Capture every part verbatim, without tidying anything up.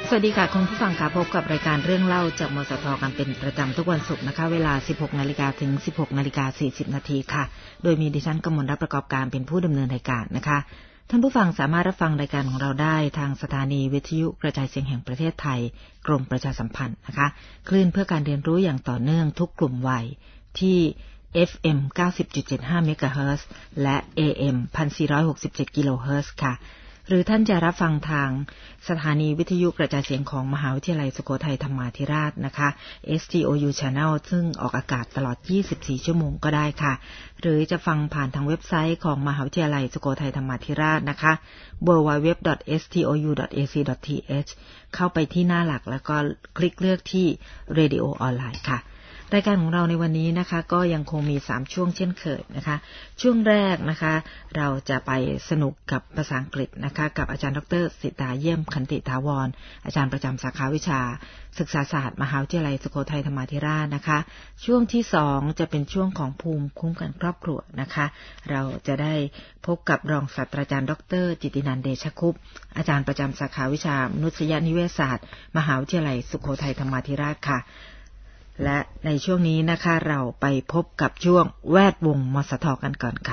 สวัสดีค่ะคุณผู้ฟังค่ะพบกับรายการเรื่องเล่าจากมสทกันเป็นประจำทุกวันศุกร์นะคะเวลา สิบหกนาฬิกา ถึง สิบหกนาฬิกาสี่สิบ นาทีค่ะโดยมีดิฉันกมลรัตน์ประกอบการเป็นผู้ดำเนินรายการนะคะท่านผู้ฟังสามารถรับฟังรายการของเราได้ทางสถานีวิทยุกระจายเสียงแห่งประเทศไทยกรมประชาสัมพันธ์นะคะคลื่นเพื่อการเรียนรู้อย่างต่อเนื่องทุกกลุ่มวัยที่ เอฟ เอ็ม เก้าสิบจุดเจ็ดห้า เมกะเฮิรตซ์และ เอ เอ็ม หนึ่งพันสี่ร้อยหกสิบเจ็ด กิโลเฮิรตซ์ค่ะหรือท่านจะรับฟังทางสถานีวิทยุกระจายเสียงของมหาวิทยาลัยสุโขทัยธรรมาธิราชนะคะ เอส ที โอ ยู Channel ซึ่งออกอากาศตลอดยี่สิบสี่ชั่วโมงก็ได้ค่ะหรือจะฟังผ่านทางเว็บไซต์ของมหาวิทยาลัยสุโขทัยธรรมาธิราชนะคะ ดับเบิลยู ดับเบิลยู ดับเบิลยู ดอท เอส ที โอ ยู ดอท เอ ซี ดอท ที เอช เข้าไปที่หน้าหลักแล้วก็คลิกเลือกที่ Radio ออนไลน์ค่ะรายการของเราในวันนี้นะคะก็ยังคงมีสามช่วงเช่นเคยนะคะช่วงแรกนะคะเราจะไปสนุกกับภาษาอังกฤษนะคะกับอาจารย์ดร.สิตาเยี่ยมขันติถาวรอาจารย์ประจำสาขาวิชาศึกษาศาสตร์มหาวิทยาลัยสุโขทัยธรรมาธิราชนะคะช่วงที่สองจะเป็นช่วงของภูมิคุ้มกันครอบครัวนะคะเราจะได้พบกับรองศาสตราจารย์ดร.จิตตินันท์เดชคุปต์อาจารย์ประจำสาขาวิชามนุษยนิเวศศาสตร์มหาวิทยาลัยสุโขทัยธรรมาธิราชค่ะและในช่วงนี้นะคะเราไปพบกับช่วงแวดวงมสทกันก่อนค่ะ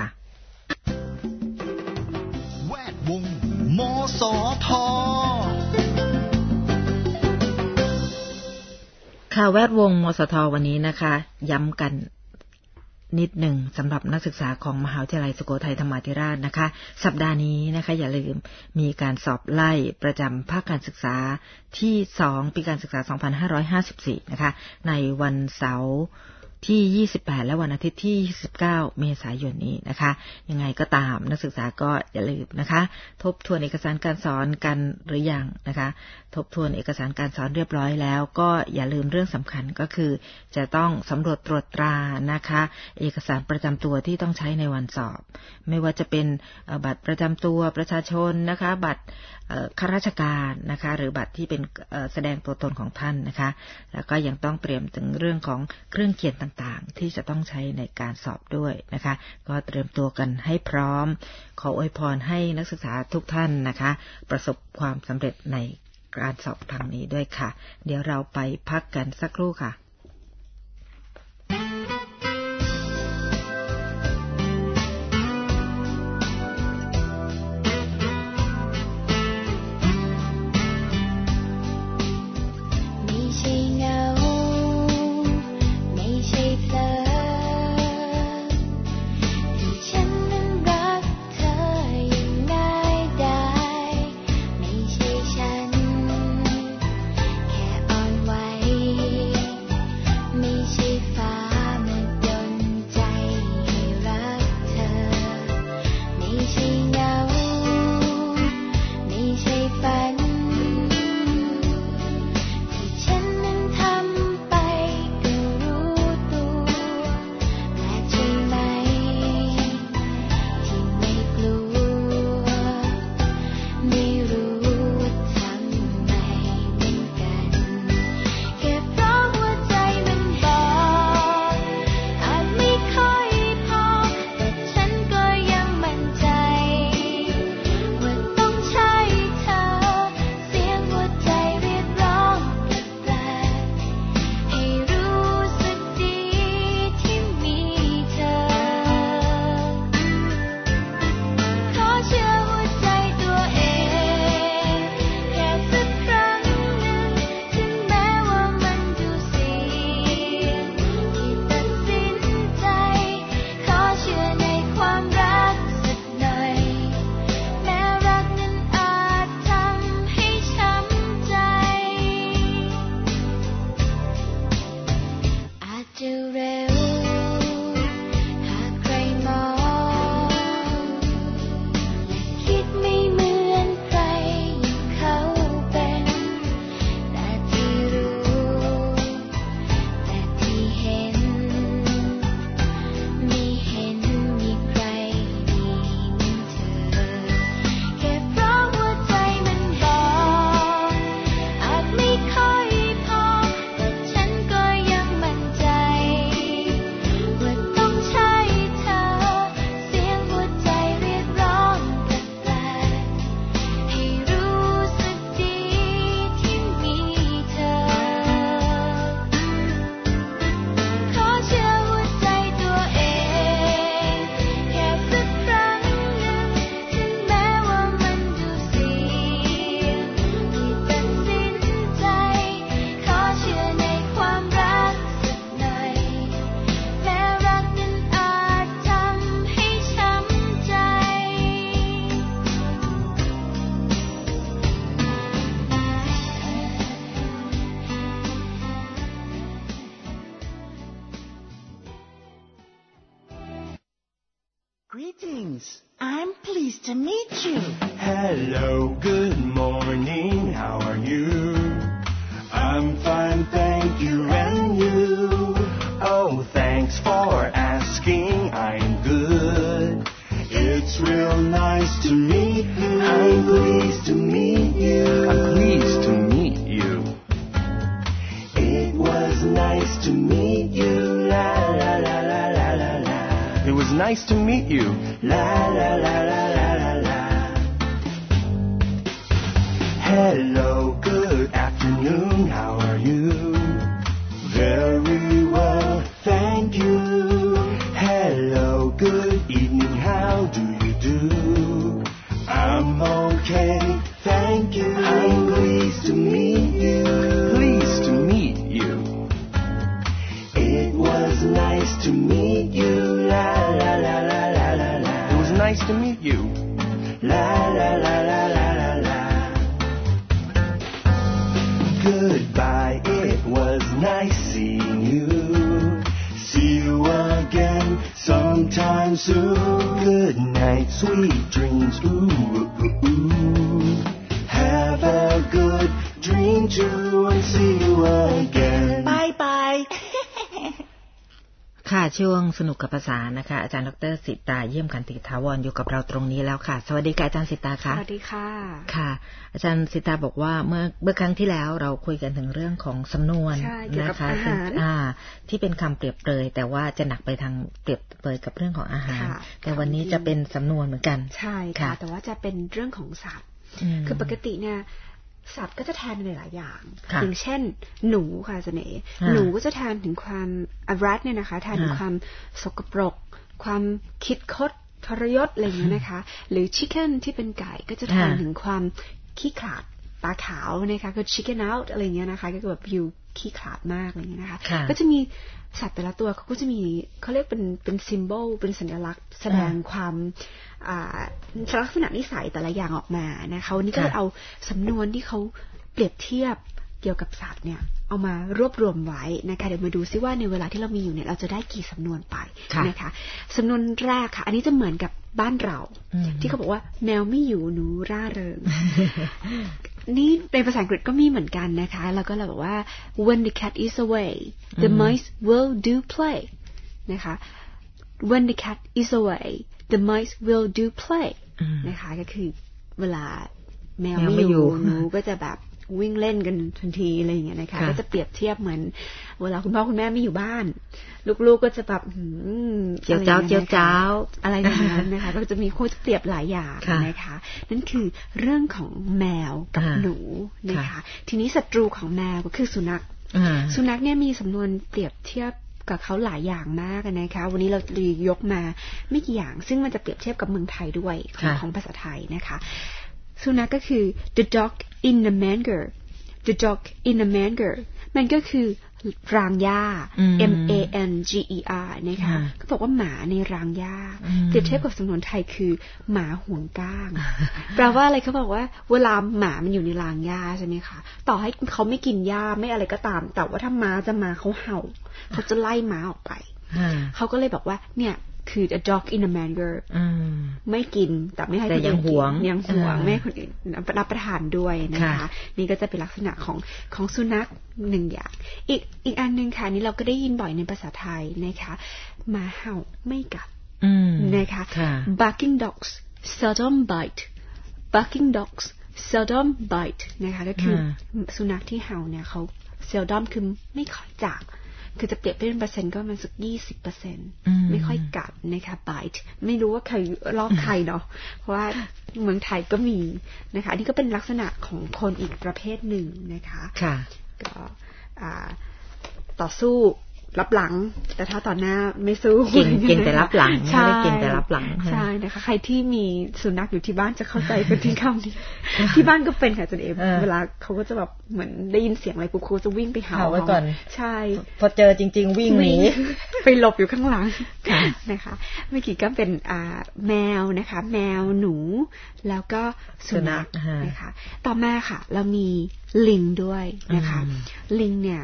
แวดวงมสทค่ะแวดวงมสทวันนี้นะคะย้ำกันนิดหนึ่งสำหรับนักศึกษาของมหาวิทยาลัยสุโขทัยธรรมาธิราชนะคะสัปดาห์นี้นะคะอย่าลืมมีการสอบไล่ประจำภาคการศึกษาที่สองปีการศึกษาสองพันห้าร้อยห้าสิบสี่นะคะในวันเสาร์ที่ยี่สิบแปดและวันอาทิตย์ที่ยี่สิบเก้าเมษายนนี้นะคะยังไงก็ตามนักศึกษาก็อย่าลืมนะคะทบทวนเอกสารการสอนกันหรือยังนะคะทบทวนเอกสารการสอนเรียบร้อยแล้วก็อย่าลืมเรื่องสำคัญก็คือจะต้องสำรวจตรวจตรานะคะเอกสารประจำตัวที่ต้องใช้ในวันสอบไม่ว่าจะเป็นบัตรประจำตัวประชาชนนะคะบัตรข้าราชการนะคะหรือบัตรที่เป็นแสดงตัวตนของท่านนะคะแล้วก็ยังต้องเตรียมถึงเรื่องของเครื่องเขียนต่างๆที่จะต้องใช้ในการสอบด้วยนะคะก็เตรียมตัวกันให้พร้อมขออวยพรให้นักศึกษาทุกท่านนะคะประสบความสำเร็จในการสอบครั้งนี้ด้วยค่ะเดี๋ยวเราไปพักกันสักครู่ค่ะแค่อ่อนไหว Greetings. I'm pleased to meet you. Hello, good morning, how are you? I'm fine, thank you, and you? Oh, thanks for asking, I'm good. It's real nice to meet you. I'm pleased to meet you. I'm pleased to meet you. It was nice to meet you. La la la la la la la. It was nice to meet you. La la la la la la la. Hello, good afternoon, how are you? Very well, thank you. Hello, good evening, how do you do? I'm okay, thank you. I'm pleased to meet you. Pleased to meet you. It was nice to meet you. La la la la la la la. It was nice to meet you. La la la la la la la. Goodbye, it was nice seeing you. See you again sometime soon. Good night, sweet dreams. Ooh, ooh, ooh. Have a good dream too, and see you again. Bye bye. ค่ะช่วงสนุกกับภาษานะคะอาจารย์ดร.สิตาเยี่ยมขันติถาวรอยู่กับเราตรงนี้แล้วค่ะสวัสดีค่ะอาจารย์สิตาค่ะสวัสดีค่ะค่ะอาจารย์สิตาบอกว่าเมื่อเมื่อครั้งที่แล้วเราคุยกันถึงเรื่องของสำนวนนะคะอ่าที่เป็นคำเปรียบเปรยแต่ว่าจะหนักไปทางเปรียบเปรยกับเรื่องของอาหารแต่วันนี้จะเป็นสำนวนเหมือนกันใช่ค่ะแต่ว่าจะเป็นเรื่องของสัตว์คือปกติเนี่ยสัตว์ก็จะแทนในหลายอย่างอย่างเช่นหนูค่ะเสน่ห์หนูก็จะแทนถึงความอรัตเนี่ยนะคะแทนถึงความสกปรกความคิดคดทรยศอะไรอย่างเงี้ยนะคะหรือ chicken ที่เป็นไก่ก็จะแทนถึงความขี้ขลาดตาขาวนะคะก็ chicken out อะไรอย่างเงี้ยนะคะก็แบบอยู่ขี้ขลาดมากอะไรอย่างเงี้ยนะคะก็จะมีสัตว์แต่ละตัวเขาก็จะมีเขาเรียกเป็นเป็นซิมโบลเป็นสัญลักษณ์แสดงความลักษณะนิสัยแต่ละอย่างออกมานะคะวันนี้ก็เลยเอาสำนวนที่เขาเปรียบเทียบเกี่ยวกับสัตว์เนี่ยเอามารวบรวมไว้นะคะเดี๋ยวมาดูซิว่าในเวลาที่เรามีอยู่เนี่ยเราจะได้กี่สำนวนไปนะคะสำนวนแรกค่ะอันนี้จะเหมือนกับบ้านเราที่เขาบอกว่าแมวไม่อยู่หนูร่าเริง นี่ในภาษาอังกฤษก็มีเหมือนกันนะคะแล้วก็เราบอกว่า when the cat is away the mice will do play นะคะ when the cat is away the mice will do play นะคะก็คือเวลาแมวไม่อยู่หนูก็จะแบบวิ่งเล่นกันทันทีอะไรอย่างเงี้ยนะคะก็จะเปรียบเทียบเหมือนเวลาคุณพ่อคุณแม่ไม่อยู่บ้านลูกๆก็จะแบบเจียวเจ้าเจียวเจ้าอะไรอย่างนั้นนะคะก็จะมีคู่เปรียบหลายอย่างนะคะนั่นคือเรื่องของแมวกับหนูนะคะทีนี้ศัตรูของแมวก็คือสุนัขสุนัขเนี่ยมีสำนวนเปรียบเทียบกับเขาหลายอย่างมากนะคะวันนี้เรายกมาไม่กี่อย่างซึ่งมันจะเปรียบเทียบกับเมืองไทยด้วยของของภาษาไทยนะคะสุนัขก็คือ the dog in the manger the dog in the manger มันก็คือรางหญ้า M A N G E R นะคะก็บอกว่าหมาในรางหญ้าเปรียบเทียบกับสำนวนไทยคือหมาห่วงก้างแปลว่าอะไรเขาบอกว่าเวลาหมามันอยู่ในรางหญ้าใช่ไหมคะต่อให้เขาไม่กินหญ้าไม่อะไรก็ตามแต่ว่าถ้าม้าจะมาเขาเห่าเขาจะไล่ม้าออกไปเขาก็เลยบอกว่าเนี่ยคือ a dog in a manger ไม่กินแต่ไม่ให้คนอื่นกินยังหวงไม่ให้คนอื่นรับประทานด้วยนะคะนี่ก็จะเป็นลักษณะของของสุนัขหนึ่งอย่างอีกอีกอันนึงค่ะนี่เราก็ได้ยินบ่อยในภาษาไทยนะคะหมาเห่าไม่กัดนะคะ barking dogs seldom bite barking dogs seldom bite นะคะก็คือสุนัขที่เห่าเนี่ยเขา seldom คือไม่ค่อยจักคือจะเปรียบเป็นเปอร์เซ็นต์ก็มันสักยี่สิบเปอร์เซ็นต์ไม่ค่อยกัดนะคะ bite ไม่รู้ว่าใครลอกใครเนาะเพราะว่าเมืองไทยก็มีนะคะอันนี้ก็เป็นลักษณะของคนอีกประเภทหนึ่งนะคะค่ะก็ต่อสู้รับหลังแต่ถ้าต่อหน้าไม่สู้เก่งเก่งแต่รับหลังไม่ได้เก่งแต่รับหลังใช่นะคะใครที่มีสุนัขอยู่ที่บ้านจะเข้าใจกันที่คำนี้ที่บ้านก็เป็นค่ะจันเอเวลาเขาก็จะแบบเหมือนได้ยินเสียงอะไรปุ๊บเขาจะวิ่งไปเห่าไว้ก่อนใช่พอเจอจริงๆวิ่งหนีไปหลบอยู่ข้างหลังนะคะเมื่อกี้ก็เป็นแมวนะคะแมวหนูแล้วก็สุนัขนะคะต่อมาค่ะเรามีลิงด้วยนะคะลิงเนี่ย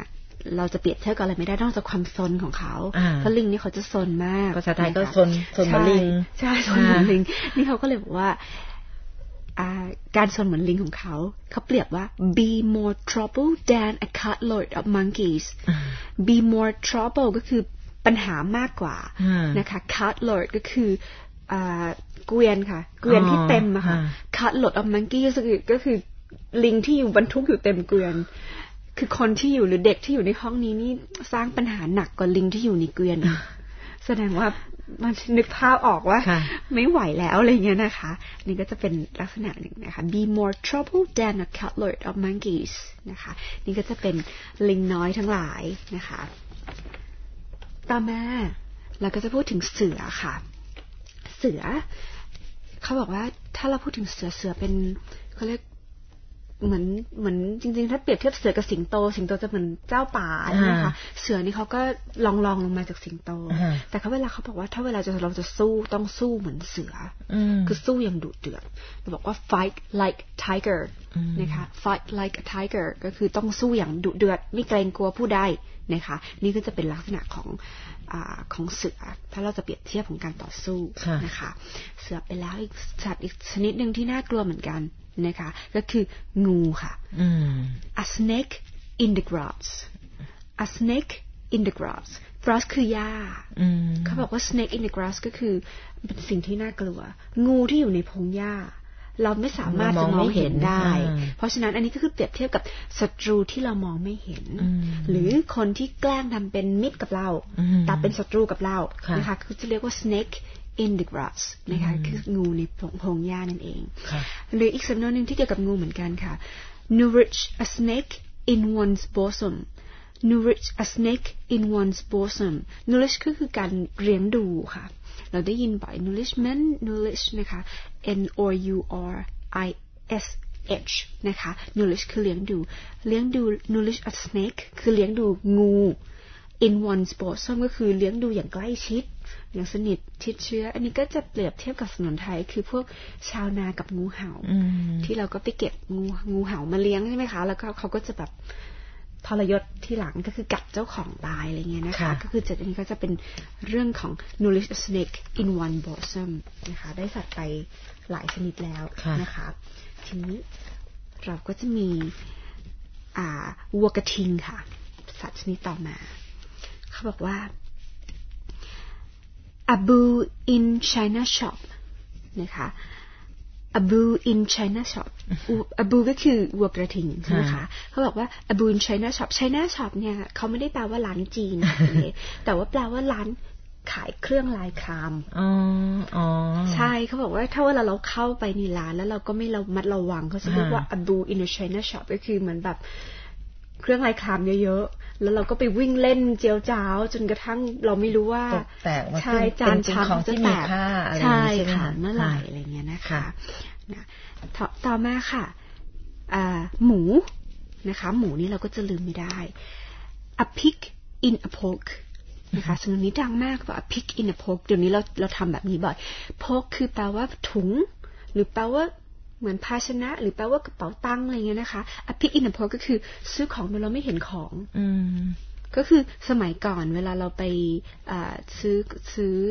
เราจะเปรียบเทียบกับอะไรไม่ได้นอกจากความซนของเขาเพราะลิงนี่เขาจะซนมากภาษาไทยก็ซนซนเหมือนลิงใช่ซนเหมือนลิงนี่เขาก็เลยบอกว่าการซนเหมือนลิงของเขาเขาเปรียบว่า be more trouble than a cartload of monkeys be more trouble ก็คือปัญหามากกว่านะคะ cartload ก็คือเกวียนค่ะเกวียนที่เต็มอะค่ะ cartload of monkeys ก็คือลิงที่อยู่บรรทุกอยู่เต็มเกวียนคือคนที่อยู่หรือเด็กที่อยู่ในห้องนี้นี่สร้างปัญหาหนักกว่าลิงที่อยู่ในเกวียนแสดงว่ามันนึกภาพออกว่าไม่ไหวแล้วอะไรเงี้ยนะคะนี่ก็จะเป็นลักษณะหนึ่งนะคะ be more trouble than a cartload of monkeys นะคะนี่ก็จะเป็นลิงน้อยทั้งหลายนะคะต่อมาเราก็จะพูดถึงเสือค่ะเสือเขาบอกว่าถ้าเราพูดถึงเสือเสือเป็นเขาเรียกเหมือนเหมือนจริงๆถ้าเปรียบเทียบเสือกับสิงโตสิงโตจะเหมือนเจ้าป่าใช่ไหมคะเสือนี่เขาก็ลองลองลงมาจากสิงโตแต่เขาเวลาเขาบอกว่าถ้าเวลาจะเราจะสู้ต้องสู้เหมือนเสือคือสู้อย่างดุเดือดเราบอกว่า fight like tiger นะคะ fight like a tiger ก็คือต้องสู้อย่างดุเดือดไม่เกรงกลัวผู้ใดนะคะนี่ก็จะเป็นลักษณะของอ่าของเสือถ้าเราจะเปรียบเทียบของการต่อสู้นะคะเสือไปแล้วอีกสัตว์อีกชนิดหนึ่งที่น่ากลัวเหมือนกันนะคะก็คืองูค่ะ a snake in the grass a snake in the grass grass คือหญ้าเขาบอกว่า snake in the grass ก็คือเป็นสิ่งที่น่ากลัวงูที่อยู่ในพงหญ้าเราไม่สามารถจะมองเห็นได้เพราะฉะนั้นอันนี้ก็คือเปรียบเทียบกับศัตรูที่เรามองไม่เห็นหรือคนที่แกล้งทำเป็นมิตรกับเราแต่เป็นศัตรูกับเรานะคะคือจะเรียกว่า snake in the grass นะคะคืองูในพงหญ้านั่นเองหรืออีกสำนวนหนึ่งที่เกี่ยวกับงูเหมือนกันค่ะ nourish a snake in one's bosom nourish a snake in one's bosom nourish ก็คือการเลี้ยงดูค่ะเราได้ยินบ่อย nourishment nourish นะคะ n o u r i s h นะคะ nourish คือเลี้ยงดูเลี้ยงดู nourish a snake คือเลี้ยงดูงู in one's bosom ก็คือเลี้ยงดูอย่างใกล้ชิดอย่างสนิทชิดเชื้ออันนี้ก็จะเปรียบเทียบกับสำนวนไทยคือพวกชาวนากับงูเห่าที่เราก็ไปเก็บงูงูเห่ามาเลี้ยงใช่ไหมคะแล้วก็เขาก็จะแบบทรยศที่หลังก็คือกัดเจ้าของตายอะไรเงี้ยนะคะก็คือจะอันนี้ก็จะเป็นเรื่องของ nourish a snake in one bosom นะคะได้สัตว์ไปหลายชนิดแล้วนะคะทีนี้เราก็จะมีอ่าวัวกระทิงค่ะสัตว์ชนิดต่อมาเขาบอกว่า a bull in China shop นะคะ a bull in China shop a bull ก็คือวัวกระทิงใช่ไหมคะเขาบอกว่า a bull in China shop China shop เนี่ยเขาไม่ได้แปลว่าร้านจีนแต่ว่าแปลว่าร้านขายเครื่องลายครามอ๋ออ๋อใช่เขาบอกว่าถ้าเวลาเราเข้าไปในร้านแล้วเราก็ไม่ระมัดระวังเขาจะเรียกว่า a bull in a China shop ก็คือเหมือนแบบเครื่องลายครามเยอะๆแล้วเราก็ไปวิ่งเล่นเจียวจ้าวจนกระทั่งเราไม่รู้ว่าใช่จานชามจะแตกใช่ค่ะเมื่อไหร่อะไรเงี้ยนะคะนะต่อมาค่ะหมูนะคะหมูนี่เราก็จะลืมไม่ได้ a pig in a poke นะคะสำนวนนี้ดังมากว่า a pig in a poke เดี๋ยวนี้เราเราทำแบบนี้บ่อย poke คือแปลว่าถุงหรือแปลว่าเหมือนภาชนะหรือแปลว่ากระเป๋าตังค์อะไรเงี้ยนะคะ a pig in a poke ก็คือซื้อของโดยเราไม่เห็นของก็คือสมัยก่อนเวลาเราไปซื้อซื้อ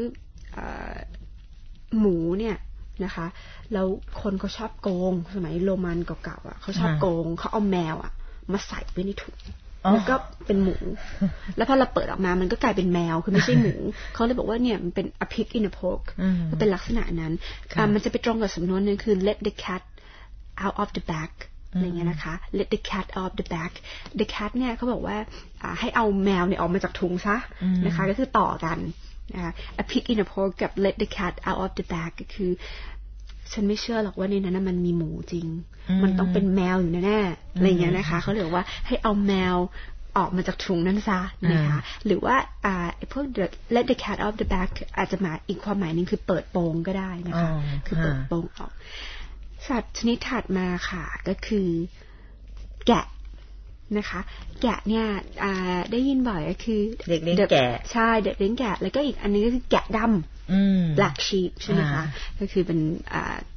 หมูเนี่ยนะคะแล้วคนเขาชอบโกงสมัยโรมันเก่าๆอ่ะเขาชอบโกงเขาเอาแมวอ่ะมาใส่ไว้ในถุงแล้วก็เป็นหมูแล้วพอเราเปิดออกมามันก็กลายเป็นแมวคือไม่ใช่หมูเขาเลยบอกว่าเนี่ยมันเป็น a pig in a poke มันเป็นลักษณะนั้นมันจะไปตรงกับสำนวนนึงคือ let the cat out of the bag อะไรเงี้ยนะคะ let the cat out of the bag the cat เนี่ยเขาบอกว่าให้เอาแมวเนี่ยออกมาจากถุงซะนะคะก็คือต่อกันนะคะ a pig in a poke กับ let the cat out of the bag ก็คือฉันไม่เชื่อหรอกว่าในนั้นมันมีหมูจริงมันต้องเป็นแมวอยู่แน่ๆอะไรเงี้ยนะคะเขาเรียกว่าให้เอาแมวออกมาจากถุงนั้นซะนะคะหรือว่าอ่าพวก let the cat out of the bag อาจจะมาอีกความหมายนึงคือเปิดโปงก็ได้นะคะคือเปิดโปงออกสัตว์ชนิดถัดมาค่ะก็คือแกะนะคะแกะเนี่ยได้ยินบ่อยก็คือเด็กเลี้ยงแกะใช่เด็กเลี้ยงแกะแล้วก็อีกอันนึงก็คือแกะดำ black sheep ใช่ไหมคะก็คือเป็น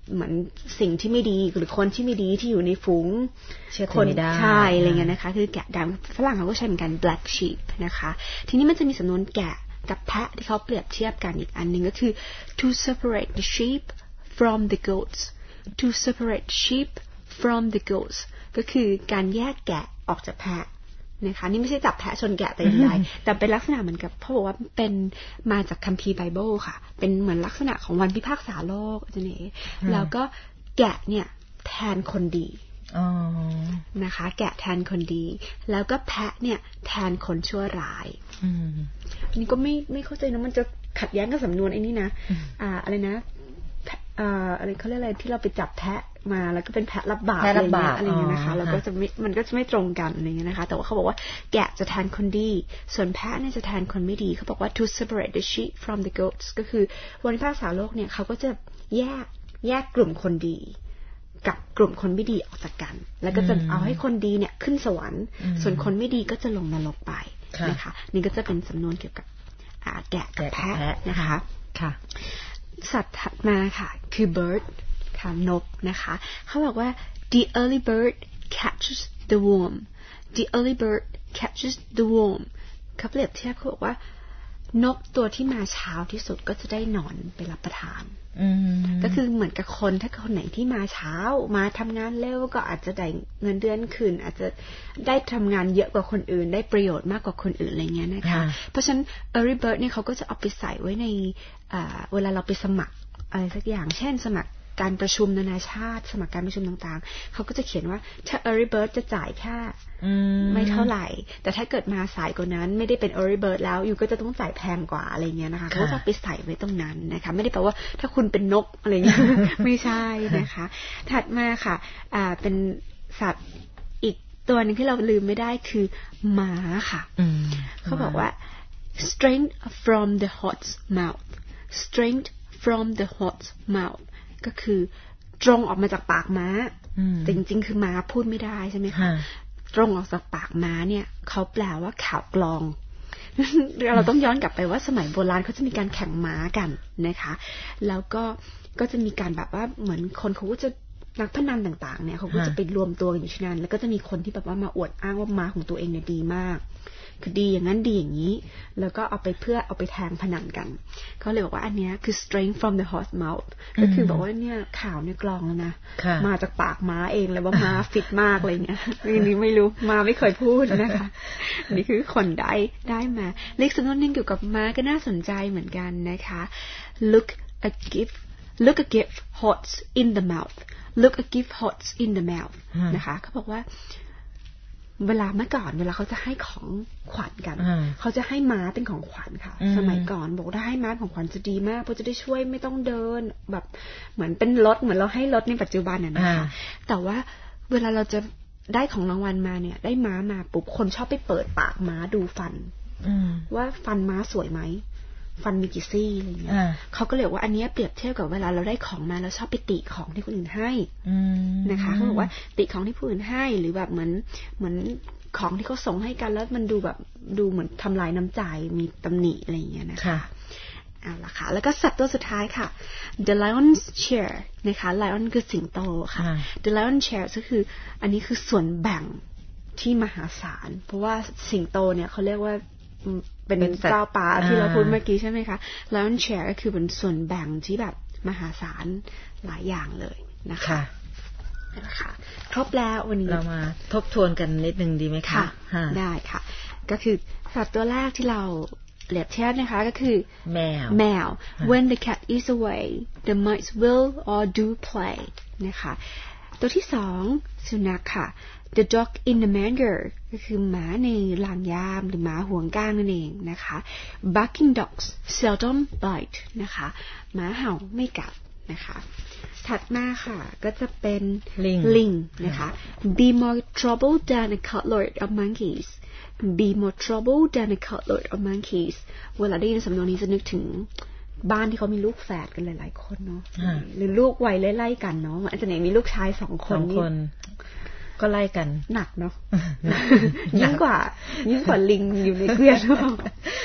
เหมือนสิ่งที่ไม่ดีหรือคนที่ไม่ดีที่อยู่ในฝูงคนใช่อะไรเงี้ยนะคะคือแกะดำฝรั่งเขาก็ใช้เหมือนกัน black sheep นะคะทีนี้มันจะมีสำนวนแกะกับแพะที่เขาเปรียบเทียบกันอีกอันนึงก็คือ to separate the sheep from the goats to separate sheep from the goats ก็คือการแยกแกะออกจากแพะนะคะนี่ไม่ใช่จับแพะชนแกะแต่อย่างใดแต่เป็นลักษณะเหมือนกับเขาบอกว่าเป็นมาจากคัมภีร์ไบเบิลค่ะเป็นเหมือนลักษณะของวันพิพากษาโลกอาจารย์เอ๋แล้วก็แกะเนี่ยแทนคนดีนะคะแกะแทนคนดีแล้วก็แพะเนี่ยแทนคนชั่วร้ายอันนี้ก็ไม่ไม่เข้าใจนะมันจะขัดแย้งกับสำนวนไอ้นี่นะอ่าอะไรนะอ่าอะไรเขาเรียกอะไรที่เราไปจับแพะมาแล้วก็เป็นแพะรับบาปอะไรเงี้ยอะไรเงี้ยนะคะแล้วก็จะไม่มันก็จะไม่ตรงกันอะไรเงี้ยนะคะแต่ว่าเขาบอกว่าแกะจะแทนคนดีส่วนแพะเนี่ยจะแทนคนไม่ดีเขาบอกว่า to separate the sheep from the goats ก็คือวันพิพากษาโลกเนี่ยเขาก็จะแยกแยกกลุ่มคนดีกับกลุ่มคนไม่ดีออกจากกันแล้วก็จะเอาให้คนดีเนี่ยขึ้นสวรรค์ส่วนคนไม่ดีก็จะลงนรกไปนะคะนี่ก็จะเป็นสำนวนเกี่ยวกับแกะกับแพะนะคะค่ะสัตว์ถัดมาค่ะคือ bird ค่ะนกนะคะเขาบอกว่า the early bird catches the worm the early bird catches the worm เขาเปรียบเทียบเขาบอกว่านกตัวที่มาเช้าที่สุดก็จะได้หนอนไปรับประทานก็คือเหมือนกับคนถ้าคนไหนที่มาเช้ามาทำงานเร็วก็อาจจะได้เงินเดือนขึ้นอาจจะได้ทำงานเยอะกว่าคนอื่นได้ประโยชน์มากกว่าคนอื่นอะไรเงี้ยนะคะเพราะฉะนั้น early bird เนี่ยเขาก็จะเอาไปใส่ไว้ในเวลาเราไปสมัครอะไรสักอย่างเช่นสมัครการประชุมนานาชาติสมัครการประชุมต่างๆเขาก็จะเขียนว่าถ้า early bird จะจ่ายแค่ไม่เท่าไหร่แต่ถ้าเกิดมาสายกว่านั้นไม่ได้เป็น early bird แล้วอยู่ก็จะต้องจ่ายแพงกว่าอะไรเงี้ยนะคะเขาจะไปใส่ไว้ตรงนั้นนะคะไม่ได้แปลว่าถ้าคุณเป็นนกอะไรเงี้ย ไม่ใช่นะคะถัดมาค่ะอ่าเป็นสัตว์อีกตัวนึงที่เราลืมไม่ได้คือม้าค่ะเขาบอกว่า strength from the horse's mouth strength from the horse's mouth ก็คือตรงออกมาจากปากม้าจริงๆคือม้าพูดไม่ได้ใช่ไหมคะตรงออกจากปากม้าเนี่ยเขาแปลว่าข่าวกลองเราต้องย้อนกลับไปว่าสมัยโบราณเขาจะมีการแข่งม้ากันนะคะแล้วก็ก็จะมีการแบบว่าเหมือนคนเขาก็จะนักพนันต่างๆเนี่ยเขาก็จะไปรวมตัวกันอยู่ที่นั่นแล้วก็จะมีคนที่แบบว่ามาอวดอ้างว่าม้าของตัวเองเนี่ยดีมากคือดีอย่างนั้นดีอย่างนี้แล้วก็เอาไปเพื่อเอาไปแทงพนันกันเขาเลยบอกว่าอันนี้คือ strength from the horse mouth ก็คือบอกว่าเนี่ยข่าวในกลองแล้วนะมาจากปากม้าเองเลยว่าม้าฟิตมากอะไรเงี้ยอันนี้ไม่รู้ม้าไม่เคยพูดนะคะนี่คือคนได้ได้มาเลขสำนวนนึงเกี่ยวกับม้าก็น่าสนใจเหมือนกันนะคะ look a gift look a gift hot in the mouth look a gift hot in the mouth นะคะเขาบอกว่าเวลาเมื่อก่อนเวลาเขาจะให้ของขวัญกันเขาจะให้ม้าเป็นของขวัญค่ะสมัยก่อนบอกถ้าให้ม้าของขวัญจะดีมากเพราะจะได้ช่วยไม่ต้องเดินแบบเหมือนเป็นรถเหมือนเราให้รถในปัจจุบันน่ะนะคะแต่ว่าเวลาเราจะได้ของรางวัลมาเนี่ยได้ม้ามาปุ๊บคนชอบไปเปิดปากม้าดูฟันว่าฟันม้าสวยไหมฟันมีกี่ซี่อะไรเงี้ยเขาก็เลยว่าอันนี้เปรียบเทียบกับเวลาเราได้ของมาแล้วชอบไปติของที่คนอื่นให้นะคะเขาบอกว่าติของที่ผู้อื่นให้หรือแบบเหมือนเหมือนของที่เขาส่งให้กันแล้วมันดูแบบดูเหมือนทำลายน้ำใจมีตำหนิอะไรเงี้ยนะคะเอาละค่ะแล้วก็สัตว์ตัวสุดท้ายค่ะ the lion's share นะคะ lion คือสิงโตค่ะ the lion's share ก็คืออันนี้คือส่วนแบ่งที่มหาศาลเพราะว่าสิงโตเนี่ยเขาเรียกว่าเป็นเจ้าป่าที่เราพูดเมื่อกี้ใช่ไหมคะ lion share ก็คือเป็นส่วนแบ่งที่แบบมหาศาลหลายอย่างเลยนะคะนะคะครบแล้ววันนี้เรามาทบทวนกันนิดนึงดีไหมคะได้ค่ะก็คือสัตว์ตัวแรกที่เราเปรียบเทียบนะคะก็คือแมวแมว when the cat is away the mice will or do play นะคะตัวที่สองสุนัขค่ะ the dog in the manger ก็คือหมาในลานยามหรือหมาห่วงก้างนั่นเองนะคะ barking dogs seldom bite นะคะหมาเห่าไม่กัดนะคะถัดมาค่ะก็จะเป็นลิงนะคะ be more trouble than a cartload of monkeys be more trouble than a cartload of monkeys เวลาได้ยินสำนวนนี้จะนึกถึงบ้านที่เขามีลูกแฝดกันหลายๆคนเนาะหรือลูกวัยไล่ๆกันเนาะอาจจะไหนมีลูกชายสองคนนี่ก็ไล่กันหนักเนาะยิ่งกว่ายิ่งกว่าลิงอยู่ในเกวียน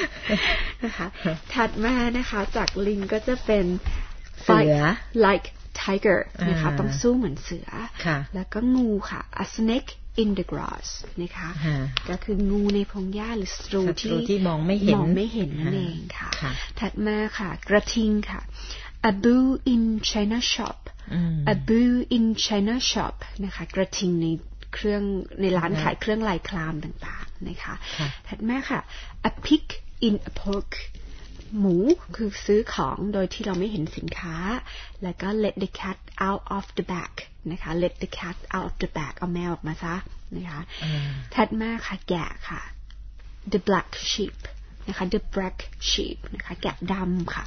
นะคะถัดมานะคะจากลิงก็จะเป็นเสือ like tiger นะคะต้องสู้เหมือนเสือแล้วก็งูค่ะ a snake in the grass นะคะก็คืองูในพงหญ้าหรือศัตรูที่มองไม่เห็นมองไม่เห็นนั่นเองค่ะถัดมาค่ะกระทิงค่ะ a bull in china shop a bull in china shop นะคะกระทิงในเครื่องในร้านขายเครื่องลายครามต่างๆนะคะถัดมาค่ะ a pig in a pork หมูคือซื้อของโดยที่เราไม่เห็นสินค้าแล้วก็ let the cat out of the bag นะคะ let the cat out of the bag เอาแมวออกมาซะนะคะถัดมาค่ะแกะค่ะ the black sheep นะคะ the black sheep นะคะแกะดำค่ะ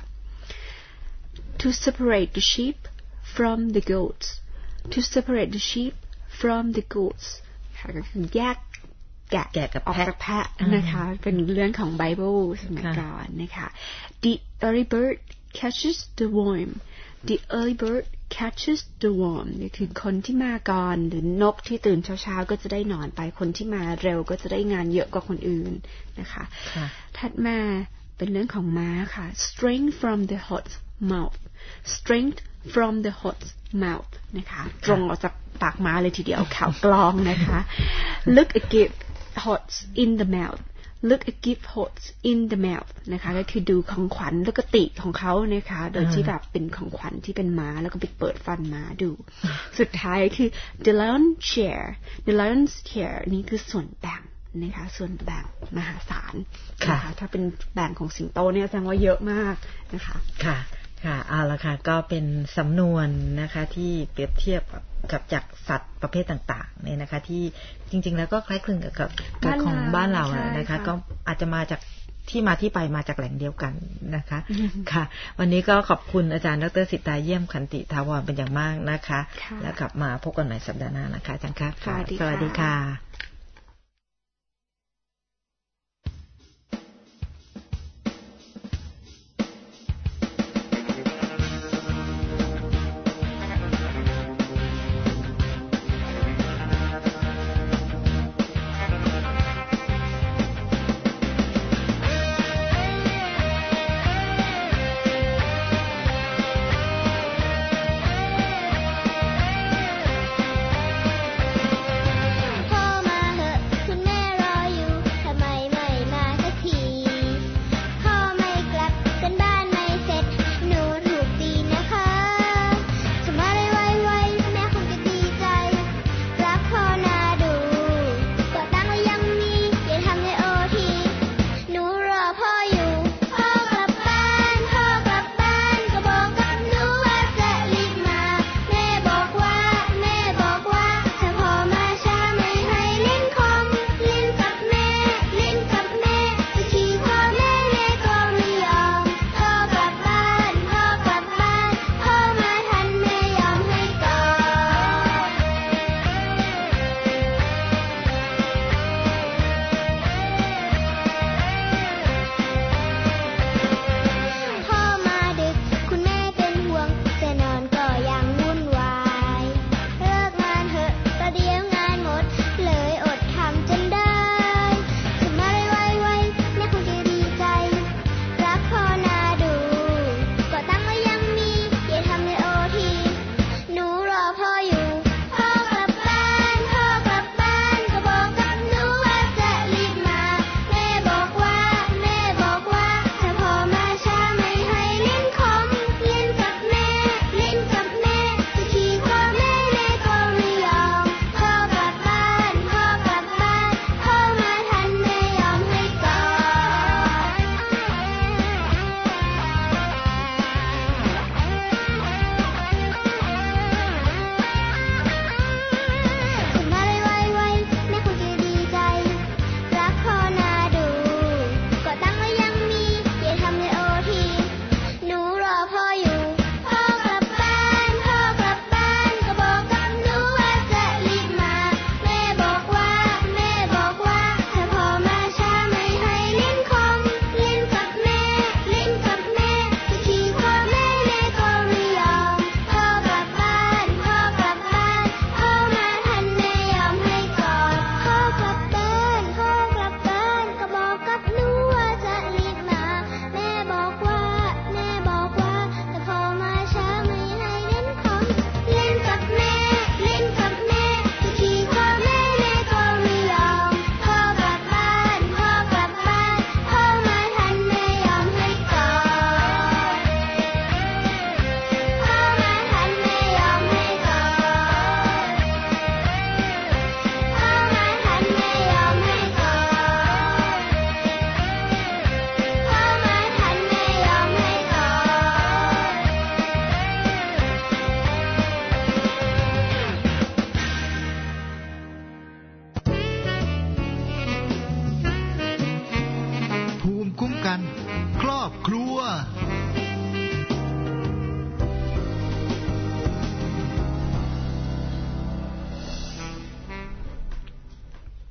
to separate the sheep from the goats to separate the sheep from the goats ค่ะก็คือแยกแกะแกะกับแพะนะคะเป็นเรื่องของไบเบิลสมัยก่อนนะคะ the early bird catches the worm the early bird catches the worm นี่คือคนที่มาก่อนหรือนกที่ตื่นเช้าๆก็จะได้นอนไปคนที่มาเร็วก็จะได้งานเยอะกว่าคนอื่นนะคะถัดมาเป็นเรื่องของม้าค่ะ strength from the horse mouth strength from the horse mouth นะคะตรงออกจากปากม้าเลยทีเดียวข่าวกลองนะคะ look a gift horse in the mouth look a gift horse in the mouth นะคะก็คือดูของขวัญแล้วก็ติของเขานะคะโดยที่แบบเป็นของขวัญที่เป็นม้าแล้วก็ไปเปิดฟันม้าดูสุดท้ายคือ the lion share the lion's share นี่คือส่วนแบ่งนะคะส่วนแบ่งมหาศาลนะคะถ้าเป็นแบ่งของสิงโตเนี่ยแสดงว่าเยอะมากนะคะค่ะค่ะเอาละค่ะก็เป็นสำนวนนะคะที่เปรียบเทียบกับจากสัตว์ประเภทต่างๆเนี่ยนะคะที่จริงๆแล้วก็คล้ายคลึงกับกับของบ้านเรานะคะก็อาจจะมาจากที่มาที่ไปมาจากแหล่งเดียวกันนะคะค่ะวันนี้ก็ขอบคุณอาจารย์ดร.สิตาเยี่ยมขันติถาวรเป็นอย่างมากนะคะแล้วกลับมาพบกันใหม่สัปดาห์หน้านะคะอาจารย์ค่ะสวัสดีค่ะ Come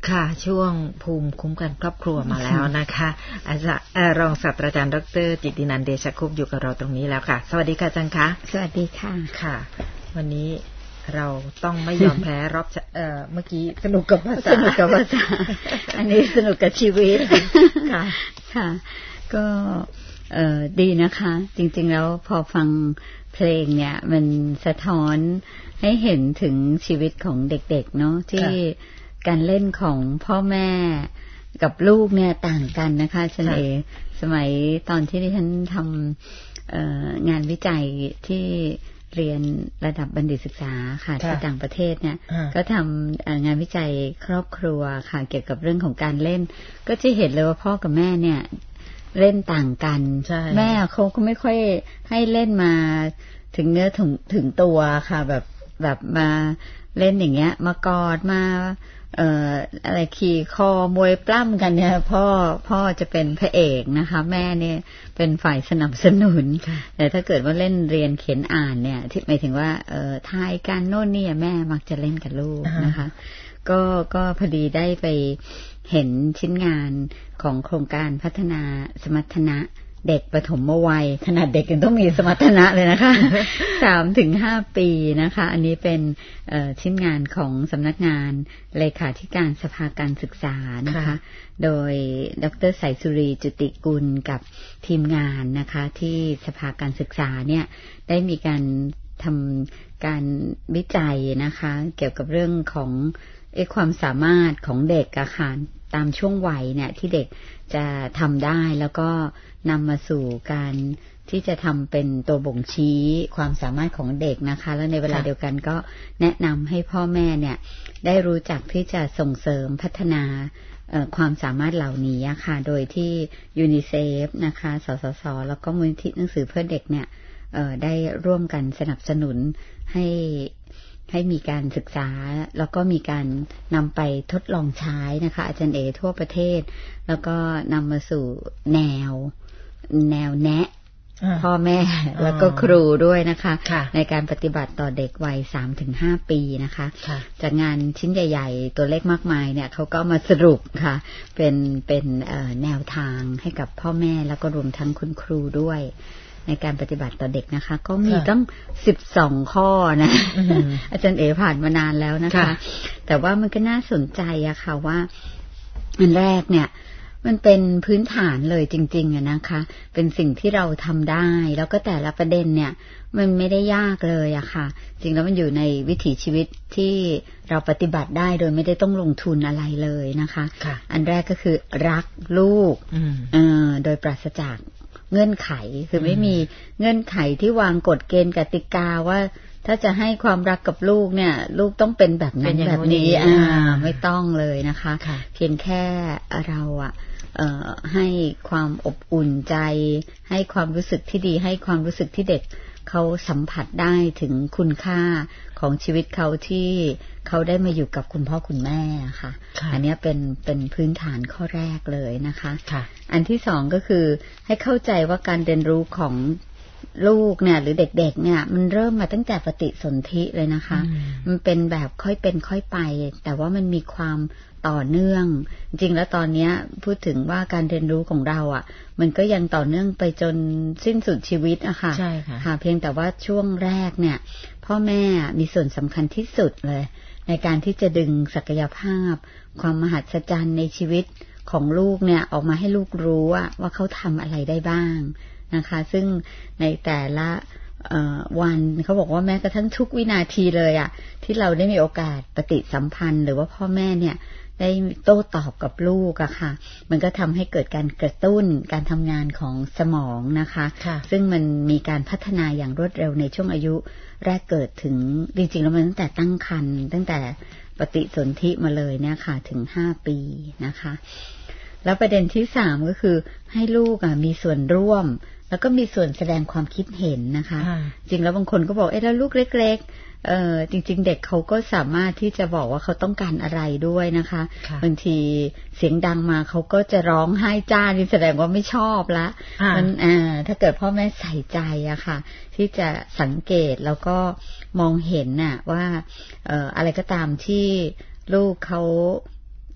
ค่ะช่วงภูมิคุ้มกันครอบครัวมาแล้วนะคะอาจารย์รองศาสตราจารย์ดร.จิตตินันท์เดชคุปต์อยู่กับเราตรงนี้แล้วค่ะสวัสดีค่ะอาจารย์คะสวัสดีค่ะค่ะวันนี้เราต้องไม่ยอมแพ้รอบเอ่อเมื่อกี้สนุกกับภาษาสนุกกับภาษาอันนี้สนุกกับชีวิตค่ะค่ะก็เอ่อดีนะคะจริงๆแล้วพอฟังเพลงเนี่ยมันสะท้อนให้เห็นถึงชีวิตของเด็กๆเนาะที่การเล่นของพ่อแม่กับลูกเนี่ยต่างกันนะคะฉันเองสมัยตอนที่ดิฉันทำงานวิจัยที่เรียนระดับบัณฑิตศึกษาค่ะที่ต่างประเทศเนี่ยก็ทำงานวิจัยครอบครัวค่ะเกี่ยวกับเรื่องของการเล่นก็จะเห็นเลยว่าพ่อกับแม่เนี่ยเล่นต่างกันแม่เขาก็ไม่ค่อยให้เล่นมาถึงเนื้อถึงถึงตัวค่ะแบบแบบมาเล่นอย่างเงี้ยมากอดมาเอ่ออะไรขี่คอมวยปล้ำกันเนี่ยพ่อพ่อจะเป็นพระเอกนะคะแม่เนี่ยเป็นฝ่ายสนับสนุนแต่ถ้าเกิดว่าเล่นเรียนเขียนอ่านเนี่ยที่หมายถึงว่าเอ่อทายการโน่นนี่แม่มักจะเล่นกับลูกนะคะก็ก็พอดีได้ไปเห็นชิ้นงานของโครงการพัฒนาสมรรถนะเด็กปฐมวัยขนาดเด็กยังต้องมีสมรรถนะเลยนะคะ สามถึงห้า ปีนะคะอันนี้เป็นชิ้นงานของสำนักงานเลขาธิการสภาการศึกษานะคะโดยดร.ไสสุรีจุติกุลกับทีมงานนะคะที่สภาการศึกษาเนี่ยได้มีการทำการวิจัยนะคะเกี่ยวกับเรื่องของความสามารถของเด็กอะค่ะตามช่วงวัยเนี่ยที่เด็กจะทำได้แล้วก็นำมาสู่การที่จะทำเป็นตัวบ่งชี้ความสามารถของเด็กนะคะแล้วในเวลาเดียวกันก็แนะนำให้พ่อแม่เนี่ยได้รู้จักที่จะส่งเสริมพัฒนาความสามารถเหล่านี้ค่ะโดยที่ยูนิเซฟนะคะสสสแล้วก็มูลนิธิหนังสือเพื่อเด็กเนี่ยได้ร่วมกันสนับสนุนให้ให้มีการศึกษาแล้วก็มีการนำไปทดลองใช้นะคะอาจารย์เอทั่วประเทศแล้วก็นำมาสู่แนวแนวแนะพ่อแม่แล้วก็ครูด้วยนะคะในการปฏิบัติต่อเด็กวัย สามถึงห้า ปีนะคะจากงานชิ้นใหญ่ๆตัวเล็กมากมายเนี่ยเขาก็มาสรุปค่ะเป็นเป็นแนวทางให้กับพ่อแม่แล้วก็รวมทั้งคุณครูด้วยในการปฏิบัติต่อเด็กนะคะก็มีตั้งสิบสองข้อนะอาจารย์เอ๋ผ่านมานานแล้วนะคะแต่ว่ามันก็น่าสนใจอะค่ะว่าอันแรกเนี่ยมันเป็นพื้นฐานเลยจริงๆอะนะคะเป็นสิ่งที่เราทำได้แล้วก็แต่ละประเด็นเนี่ยมันไม่ได้ยากเลยอะค่ะจริงแล้วมันอยู่ในวิถีชีวิตที่เราปฏิบัติได้โดยไม่ได้ต้องลงทุนอะไรเลยนะคะอันแรกก็คือรักลูกเอ่อโดยปราศจากเงื่อนไขคือไม่มีเงื่อนไขที่วางกฎเกณฑ์กติกาว่าถ้าจะให้ความรักกับลูกเนี่ยลูกต้องเป็นแบบนั้นแบบนี้อ่าไม่ต้องเลยนะคะเพียงแค่เราอ่ะเอ่อให้ความอบอุ่นใจให้ความรู้สึกที่ดีให้ความรู้สึกที่เด็กเขาสัมผัสได้ถึงคุณค่าของชีวิตเขาที่เขาได้มาอยู่กับคุณพ่อคุณแม่ค่ะอันนี้เป็นเป็นพื้นฐานข้อแรกเลยนะคะอันที่สองก็คือให้เข้าใจว่าการเรียนรู้ของลูกเนี่ยหรือเด็กๆเนี่ยมันเริ่มมาตั้งแต่ปฏิสนธิเลยนะคะมันเป็นแบบค่อยเป็นค่อยไปแต่ว่ามันมีความต่อเนื่องจริงแล้วตอนนี้พูดถึงว่าการเรียนรู้ของเราอ่ะมันก็ยังต่อเนื่องไปจนสิ้นสุดชีวิตอะค่ะใช่ค่ะเพียงแต่ว่าช่วงแรกเนี่ยพ่อแม่มีส่วนสำคัญที่สุดเลยในการที่จะดึงศักยภาพความมหัศจรรย์ในชีวิตของลูกเนี่ยออกมาให้ลูกรู้ว่าเขาทำอะไรได้บ้างนะคะซึ่งในแต่ละวันเขาบอกว่าแม้กระทั่งทุกวินาทีเลยอ่ะที่เราได้มีโอกาสปฏิสัมพันธ์หรือว่าพ่อแม่เนี่ยได้โต้ตอบกับลูกอะค่ะมันก็ทำให้เกิดการกระตุ้นการทำงานของสมองนะคะซึ่งมันมีการพัฒนาอย่างรวดเร็วในช่วงอายุแรกเกิดถึงจริงๆแล้วมันตั้งแต่ตั้งครรภ์ตั้งแต่ปฏิสนธิมาเลยเนี่ยค่ะถึงห้าปีนะคะแล้วประเด็นที่สามก็คือให้ลูกอะมีส่วนร่วมแล้วก็มีส่วนแสดงความคิดเห็นนะคะจริงแล้วบางคนก็บอกเอ๊ะแล้วลูกเล็กๆเอ่อจริงๆเด็กเขาก็สามารถที่จะบอกว่าเขาต้องการอะไรด้วยนะคะบางทีเสียงดังมาเขาก็จะร้องไห้จ้านี่แสดงว่าไม่ชอบละมันอ่าถ้าเกิดพ่อแม่ใส่ใจอะค่ะที่จะสังเกตแล้วก็มองเห็นน่ะว่าเอ่ออะไรก็ตามที่ลูกเขา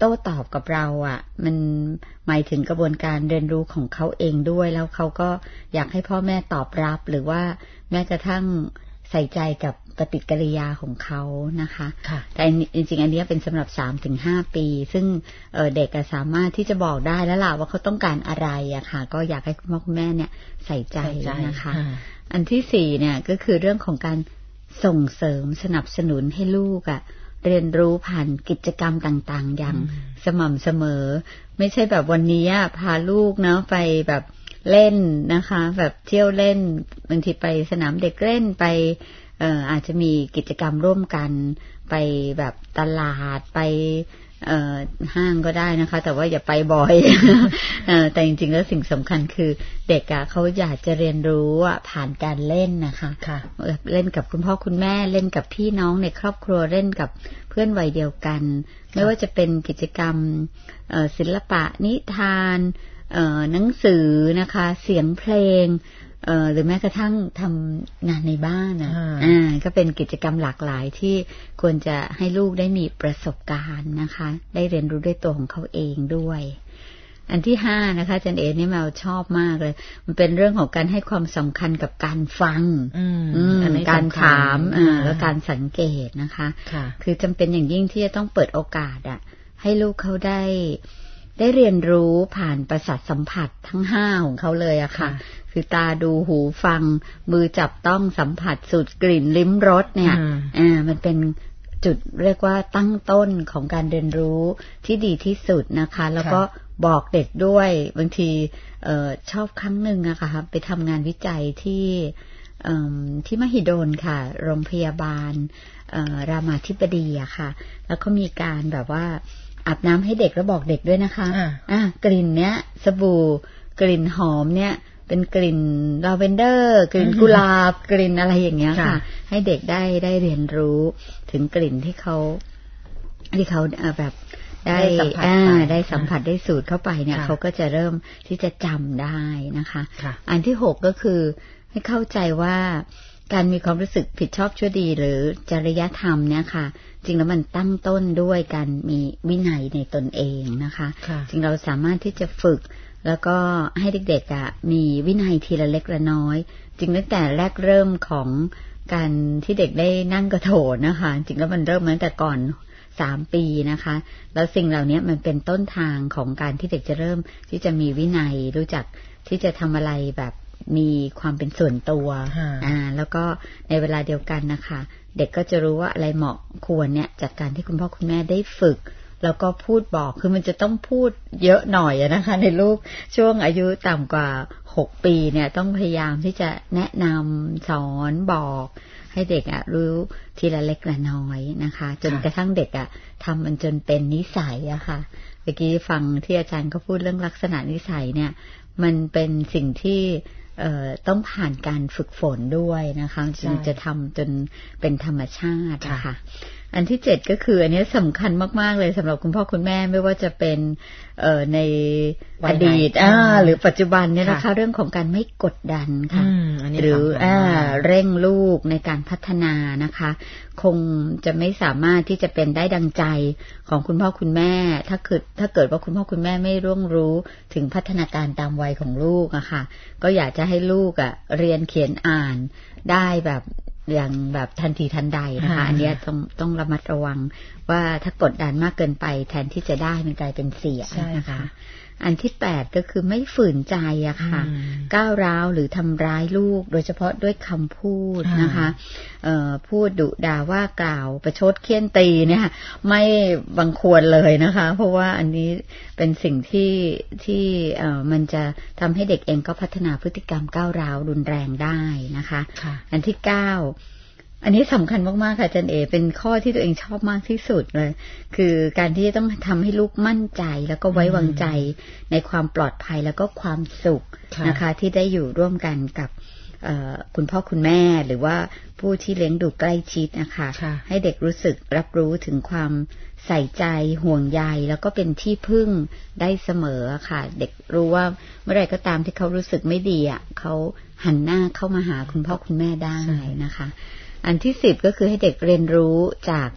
โต้ตอบกับเราอ่ะมันหมายถึงกระบวนการเรียนรู้ของเขาเองด้วยแล้วเขาก็อยากให้พ่อแม่ตอบรับหรือว่าแม้กระทั่งใส่ใจกับปฏิกิริยาของเขานะคะแต่จริงๆอันนี้เป็นสำหรับ สามถึงห้า ปีซึ่งเด็กสามารถที่จะบอกได้แล้วล่ะว่าเขาต้องการอะไรอะค่ะก็อยากให้คุณพ่อคุณแม่เนี่ยใส่ใจนะคะอันที่สี่เนี่ยก็คือเรื่องของการส่งเสริมสนับสนุนให้ลูกอะเรียนรู้ผ่านกิจกรรมต่างๆอย่างสม่ำเสมอไม่ใช่แบบวันนี้พาลูกเนาะไปแบบเล่นนะคะแบบเที่ยวเล่นบางทีไปสนามเด็กเล่นไปเอ่ออาจจะมีกิจกรรมร่วมกันไปแบบตลาดไปเอ่อห้างก็ได้นะคะแต่ว่าอย่าไปบ่อย เอ่อแต่จริงๆแล้วสิ่งสำคัญคือเด็กอะเขาอยากจะเรียนรู้อะผ่านการเล่นนะคะเล่นกับคุณพ่อคุณแม่เล่นกับพี่น้องในครอบครัวเล่นกับเพื่อนวัยเดียวกันไม่ว่าจะเป็นกิจกรรมเอ่อศิลปะนิทานเอ่อหนังสือนะคะเสียงเพลงเอ่อหรือแม้กระทั่งทำงานในบ้านอ่ะอ่าก็เป็นกิจกรรมหลากหลายที่ควรจะให้ลูกได้มีประสบการณ์นะคะได้เรียนรู้ด้วยตัวของเขาเองด้วยอันที่ห้านะคะอาจารย์เอ๋นี่แมวชอบมากเลยมันเป็นเรื่องของการให้ความสำคัญกับการฟังการถามแล้วการสังเกตนะคะคือจำเป็นอย่างยิ่งที่จะต้องเปิดโอกาสอ่ะให้ลูกเขาได้ได้เรียนรู้ผ่านประสาทสัมผัสทั้งห้าของเขาเลยอะค่ะคือตาดูหูฟังมือจับต้องสัมผัสสูดกลิ่นลิ้มรสเนี่ยอ่ามันเป็นจุดเรียกว่าตั้งต้นของการเรียนรู้ที่ดีที่สุดนะคะแล้วก็บอกเด็กด้วยบางทีเอ่อชอบครั้งหนึ่งอะค่ะไปทำงานวิจัยที่เอ่อที่มหิดลค่ะโรงพยาบาลเอ่อรามาธิบดีอะค่ะแล้วก็มีการแบบว่าอาบน้ำให้เด็กแล้วบอกเด็กด้วยนะคะอ่ากลิ่นเนี้ยสบู่กลิ่นหอมเนี่ยเป็นกลิ่นลาเวนเดอร์กลิ่นกุหลาบกลิ่นอะไรอย่างเงี้ยค่ะให้เด็กได้ได้เรียนรู้ถึงกลิ่นที่เขาที่เขาแบบได้อ่าได้สัมผัสได้สูดเข้าไปเนี่ยเขาก็จะเริ่มที่จะจำได้นะคะอันที่หกก็คือให้เข้าใจว่าการมีความรู้สึกผิดชอบชั่วดีหรือจริยธรรมเนี่ยค่ะจริงแล้วมันตั้งต้นด้วยการมีวินัยในตนเองนะคะจริงเราสามารถที่จะฝึกแล้วก็ให้เด็กๆอ่ะมีวินัยทีละเล็กละน้อยจริงตั้งแต่แรกเริ่มของการที่เด็กได้นั่งกระโถนนะคะจริงแล้วมันเริ่มตั้งแต่ก่อนสามปีนะคะแล้วสิ่งเหล่านี้มันเป็นต้นทางของการที่เด็กจะเริ่มที่จะมีวินัยรู้จักที่จะทำอะไรแบบมีความเป็นส่วนตัวอ่าแล้วก็ในเวลาเดียวกันนะคะเด็กก็จะรู้ว่าอะไรเหมาะควรเนี่ยจากการที่คุณพ่อคุณแม่ได้ฝึกแล้วก็พูดบอกคือมันจะต้องพูดเยอะหน่อยนะคะในลูกช่วงอายุต่ำกว่าหกปีเนี่ยต้องพยายามที่จะแนะนำสอนบอกให้เด็กอ่ะรู้ทีละเล็กละน้อยนะคะจนกระทั่งเด็กอ่ะทำมันจนเป็นนิสัยอะค่ะเมื่อกี้ฟังที่อาจารย์ก็พูดเรื่องลักษณะนิสัยเนี่ยมันเป็นสิ่งที่เอ่อต้องผ่านการฝึกฝนด้วยนะคะจึงจะทำจนเป็นธรรมชาตินะคะอันที่เจ็ดก็คืออันนี้สำคัญมากๆเลยสำหรับคุณพ่อคุณแม่ไม่ว่าจะเป็นเอ่อในอดีตอ่าหรือปัจจุบันเนี่ยนะคะเรื่องของการไม่กดดันค่ะหรืออ่าเร่งลูกในการพัฒนานะคะคงจะไม่สามารถที่จะเป็นได้ดังใจของคุณพ่อคุณแม่ถ้าเกิดถ้าเกิดว่าคุณพ่อคุณแม่ไม่ร่วงรู้ถึงพัฒนาการตามวัยของลูกอะค่ะก็อยากจะให้ลูกอะเรียนเขียนอ่านได้แบบอย่างแบบทันทีทันใดนะคะอันนี้ต้องต้องระมัดระวังว่าถ้ากดดันมากเกินไปแทนที่จะได้มันกลายเป็นเสียนะคะอันที่แปดก็คือไม่ฝืนใจอะค่ะก้าวร้าวหรือทำร้ายลูกโดยเฉพาะด้วยคำพูดนะคะเอ่อพูดดุด่าว่ากล่าวประชดเฆี่ยนตีเนี่ยไม่บังควรเลยนะคะเพราะว่าอันนี้เป็นสิ่งที่ที่เอ่อมันจะทำให้เด็กเองก็พัฒนาพฤติกรรมก้าวร้าวรุนแรงได้นะคะอันที่เก้าอันนี้สำคัญมากๆค่ะอาจารย์เอเป็นข้อที่ตัวเองชอบมากที่สุดเลยคือการที่จะต้องทำให้ลูกมั่นใจแล้วก็ไว้วางใจในความปลอดภัยแล้วก็ความสุขนะคะที่ได้อยู่ร่วมกันกับคุณพ่อคุณแม่หรือว่าผู้ที่เลี้ยงดูใกล้ชิดนะคะให้เด็กรู้สึกรับรู้ถึงความใส่ใจห่วงใยแล้วก็เป็นที่พึ่งได้เสมอค่ะเด็กรู้ว่าเมื่อไรก็ตามที่เขารู้สึกไม่ดีอ่ะเขาหันหน้าเข้ามาหาคุณพ่อคุณแม่ได้นะคะอันที่สิบก็คือให้เด็กเรียนรู้จาก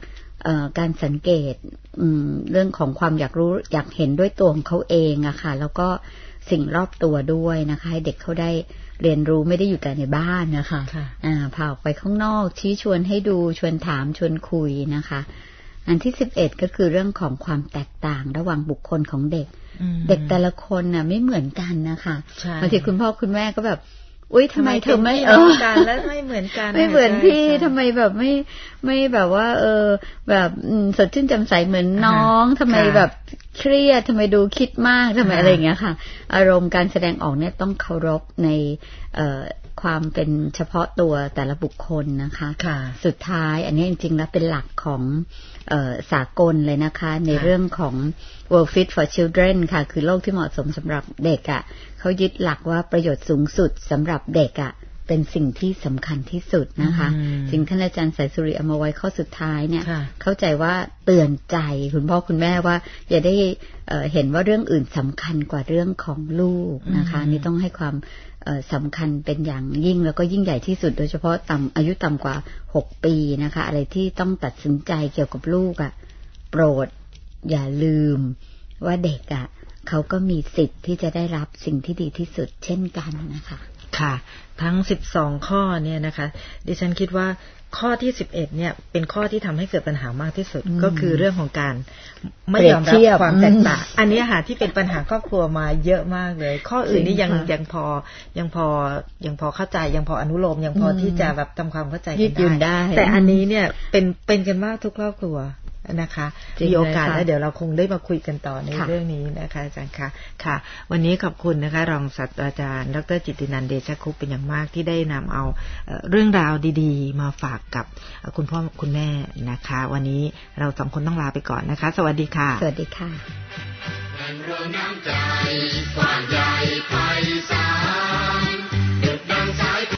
การสังเกตเรื่องของความอยากรู้อยากเห็นด้วยตัวของเขาเองอะค่ะแล้วก็สิ่งรอบตัวด้วยนะคะให้เด็กเขาได้เรียนรู้ไม่ได้อยู่แต่ในบ้านนะคะพาออกไปข้างนอกชี้ชวนให้ดูชวนถามชวนคุยนะคะอันที่สิบเอ็ดก็คือเรื่องของความแตกต่างระหว่างบุคคลของเด็กเด็กแต่ละคนน่ะไม่เหมือนกันนะคะบางทีคุณพ่อคุณแม่ก็แบบอุ้ยทำไมเธอไม่เออกันแล้วไม่เหมือนกันไม่เหมือนพี่ทำไมแบบไม่ไม่แบบว่าเออแบบสดชื่นแจ่มใสเหมือนน้องทำไมแบบเครียดทำไมดูคิดมากทำไมอะไรอย่างเงี้ยค่ะอารมณ์การแสดงออกเนี่ยต้องเคารพในเอ่อความเป็นเฉพาะตัวแต่ละบุคคลนะคะสุดท้ายอันนี้จริงๆแล้วเป็นหลักของเอ่อสากลเลยนะคะในเรื่องของ World Fit for Children ค่ะคือโลกที่เหมาะสมสำหรับเด็กอ่ะเขายึดหลักว่าประโยชน์สูงสุดสำหรับเด็กอ่ะเป็นสิ่งที่สำคัญที่สุดนะคะถึงท่านอาจารย์สายสุริเอามาไว้ข้อสุดท้ายเนี่ยเข้าใจว่าเตือนใจคุณพ่อคุณแม่ว่าอย่าได้เอ่อเห็นว่าเรื่องอื่นสำคัญกว่าเรื่องของลูกนะคะนี่ต้องให้ความสำคัญเป็นอย่างยิ่งแล้วก็ยิ่งใหญ่ที่สุดโดยเฉพาะต่ำอายุต่ำกว่าหกปีนะคะอะไรที่ต้องตัดสินใจเกี่ยวกับลูกอ่ะโปรดอย่าลืมว่าเด็กอ่ะเขาก็มีสิทธิ์ที่จะได้รับสิ่งที่ดีที่สุดเช่นกันนะคะค่ะทั้งสิบสองข้อเนี่ยนะคะดิฉันคิดว่าข้อที่สิบเอ็ดเนี่ยเป็นข้อที่ทำให้เกิดปัญหามากที่สุดก็คือเรื่องของการไม่ยอมรับความแตกต่างอันนี้ค่ะที่เป็นปัญหาครอบครัวมาเยอะมากเลยข้ออื่นนี่ยังยังพอยังพอยังพอเข้าใจยังพออนุโลมยังพอที่จะแบบทำความเข้าใจกันได้แต่อันนี้เนี่ยเป็นเป็นกันมากทุกครอบครัวนะคะมีโอกาสแล้วเดี๋ยวเราคงได้มาคุยกันต่อในเรื่องนี้นะคะอาจารย์คะค่ะวันนี้ขอบคุณนะคะรองศาสตราจารย์ดร.จิตตินันท์เดชคุปเป็นอย่างมากที่ได้นำเอาเรื่องราวดีๆมาฝากกับคุณพ่อคุณแม่นะคะวันนี้เราสองคนต้องลาไปก่อนนะคะสวัสดีค่ะสวัสดีค่ะแรงรวมน้ำใจกว้างใหญ่ไพศาล